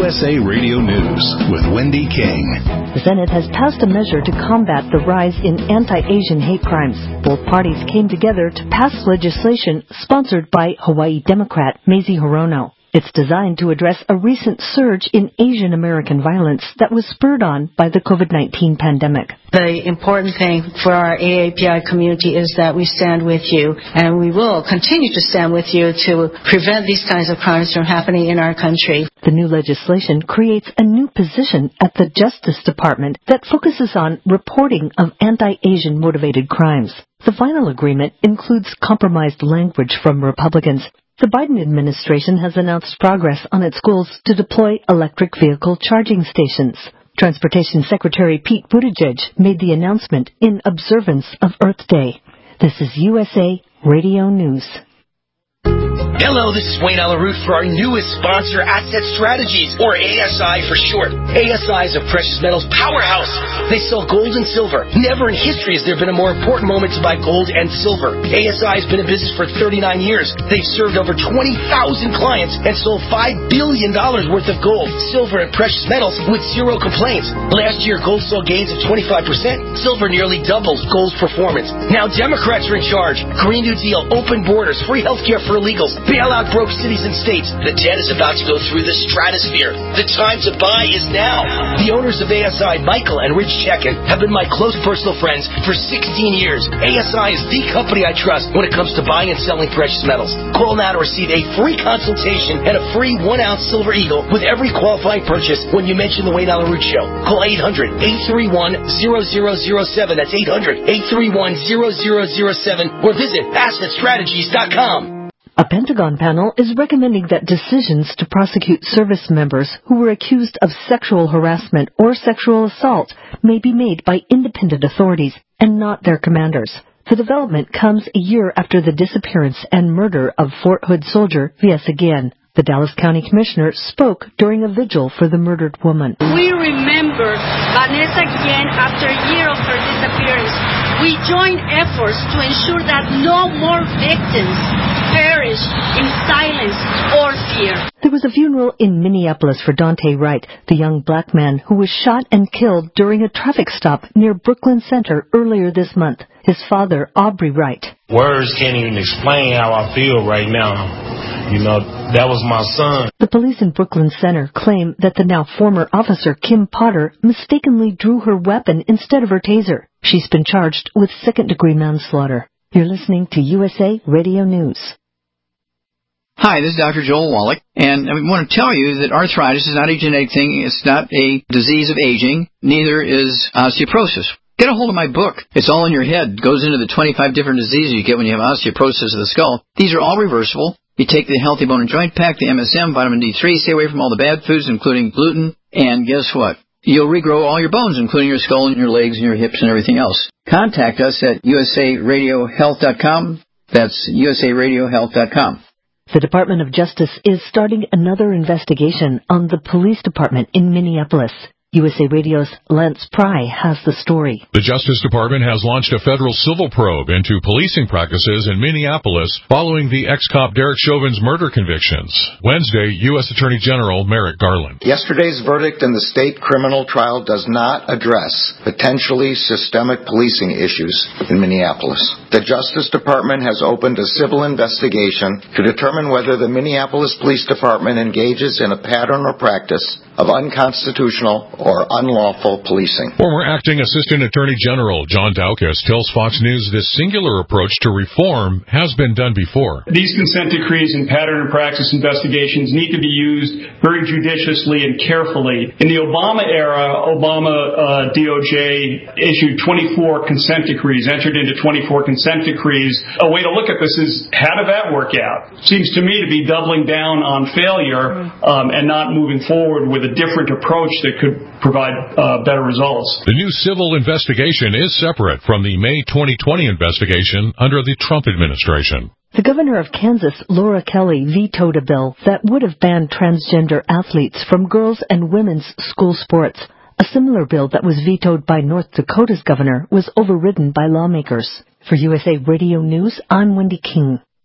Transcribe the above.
USA Radio News with Wendy King. The Senate has passed a measure to combat the rise in anti-Asian hate crimes. Both parties came together to pass legislation sponsored by Hawaii Democrat Mazie Hirono. It's designed to address a recent surge in Asian American violence that was spurred on by the COVID-19 pandemic. The important thing for our AAPI community is that we stand with you, and we will continue to stand with you to prevent these kinds of crimes from happening in our country. The new legislation creates a new position at the Justice Department that focuses on reporting of anti-Asian motivated crimes. The final agreement includes compromised language from Republicans. The Biden administration has announced progress on its goals to deploy electric vehicle charging stations. Transportation Secretary Pete Buttigieg made the announcement in observance of Earth Day. This is USA Radio News. Hello, this is Wayne Alaroot for our newest sponsor, Asset Strategies, or ASI for short. ASI is a precious metals powerhouse. They sell gold and silver. Never in history has there been a more important moment to buy gold and silver. ASI has been in business for 39 years. They've served over 20,000 clients and sold $5 billion worth of gold, silver, and precious metals with zero complaints. Last year, gold saw gains of 25%. Silver nearly doubles gold's performance. Now Democrats are in charge. Green New Deal, open borders, free health care for illegals. Bailout broke cities and states. The debt is about to go through the stratosphere. The time to buy is now. The owners of ASI, Michael and Rich Chekin, have been my close personal friends for 16 years. ASI is the company I trust when it comes to buying and selling precious metals. Call now to receive a free consultation and a free 1-ounce Silver Eagle with every qualifying purchase when you mention the Wayne Alaroot Show. Call 800-831-0007. That's 800-831-0007 or visit AssetStrategies.com. A Pentagon panel is recommending that decisions to prosecute service members who were accused of sexual harassment or sexual assault may be made by independent authorities and not their commanders. The development comes a year after the disappearance and murder of Fort Hood soldier V.S. Guillen. The Dallas County Commissioner spoke during a vigil for the murdered woman. We remember Vanessa Guillen after a year of her disappearance. We join efforts to ensure that no more victims perish in silence or fear. There was a funeral in Minneapolis for Daunte Wright, the young black man who was shot and killed during a traffic stop near Brooklyn Center earlier this month. His father, Aubrey Wright. Words can't even explain how I feel right now. You know, that was my son. The police in Brooklyn Center claim that the now former officer, Kim Potter, mistakenly drew her weapon instead of her taser. She's been charged with second-degree manslaughter. You're listening to USA Radio News. Hi, this is Dr. Joel Wallach, and I want to tell you that arthritis is not a genetic thing. It's not a disease of aging. Neither is osteoporosis. Get a hold of my book. It's all in your head. It goes into the 25 different diseases you get when you have osteoporosis of the skull. These are all reversible. You take the Healthy Bone and Joint Pack, the MSM, vitamin D3, stay away from all the bad foods, including gluten, and guess what? You'll regrow all your bones, including your skull and your legs and your hips and everything else. Contact us at usaradiohealth.com. That's usaradiohealth.com. The Department of Justice is starting another investigation on the police department in Minneapolis. USA Radio's Lance Pry has the story. The Justice Department has launched a federal civil probe into policing practices in Minneapolis following the ex-cop Derek Chauvin's murder convictions. Wednesday, U.S. Attorney General Merrick Garland. Yesterday's verdict in the state criminal trial does not address potentially systemic policing issues in Minneapolis. The Justice Department has opened a civil investigation to determine whether the Minneapolis Police Department engages in a pattern or practice of unconstitutional or unlawful policing. Former Acting Assistant Attorney General John Daukus tells Fox News this singular approach to reform has been done before. These consent decrees and pattern and practice investigations need to be used very judiciously and carefully. In the Obama era, Obama DOJ issued 24 consent decrees, entered into 24 consent decrees. A way to look at this is, how did that work out? Seems to me to be doubling down on failure and not moving forward with a different approach that could provide better results. The new civil investigation is separate from the May 2020 investigation under the Trump administration. The governor of Kansas, Laura Kelly, vetoed a bill that would have banned transgender athletes from girls' and women's school sports. A similar bill that was vetoed by North Dakota's governor was overridden by lawmakers. For USA Radio News, I'm Wendy King.